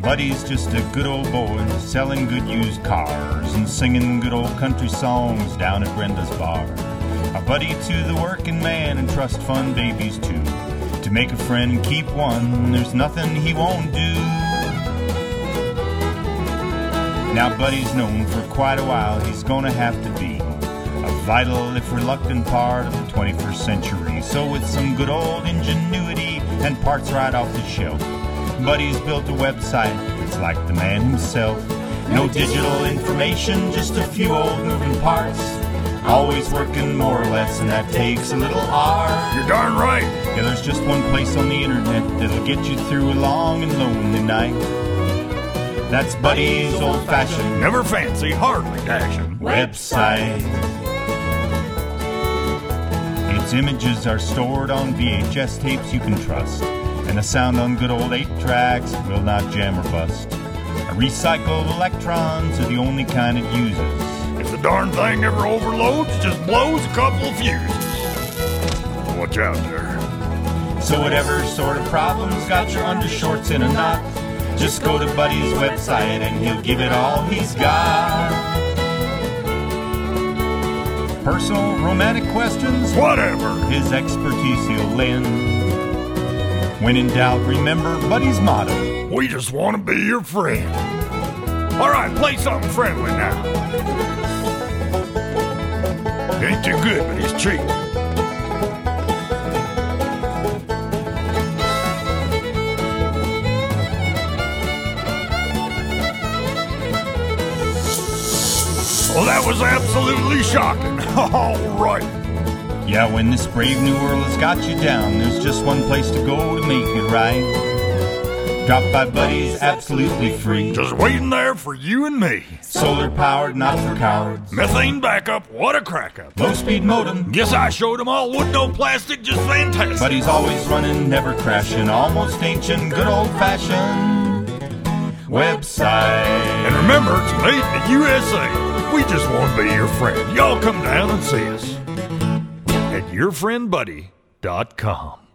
Buddy's just a good old boy selling good used cars and singing good old country songs down at Brenda's bar. A buddy to the working man and trust fund babies too. To make a friend and keep one, there's nothing he won't do. Now Buddy's known for quite a while he's gonna have to be a vital if reluctant part of the 21st century. So with some good old ingenuity and parts right off the shelf, Buddy's built a website that's like the man himself. No digital information, just a few old moving parts. Always working more or less, and that takes a little art. You're darn right. Yeah, there's just one place on the internet that'll get you through a long and lonely night. That's Buddy's old-fashioned, never fancy, hardly dashing website. Its images are stored on VHS tapes you can trust, and the sound on good old 8-tracks will not jam or bust. Recycled electrons are the only kind it uses. If the darn thing ever overloads, just blows a couple of fuses. Watch out there. So whatever sort of problem's got your undershorts in a knot, just go to Buddy's website and he'll give it all he's got. Personal, romantic questions? Whatever. His expertise he'll lend. When in doubt, remember Buddy's motto: we just want to be your friend. All right, play something friendly now. Ain't too good, but he's cheap. Well, that was absolutely shocking. All right. Yeah, when this brave new world has got you down, there's just one place to go to make it right. Drop by Buddy's absolutely free. Just waiting there for you and me. Solar powered, not for cowards. Methane backup, what a crack up. Low speed modem. Guess I showed them all wood, no plastic, just fantastic. Buddy's always running, never crashing. Almost ancient, good old fashioned website. And remember, it's made in the USA. We just want to be your friend. Y'all come down and see us at yourfriendbuddy.com.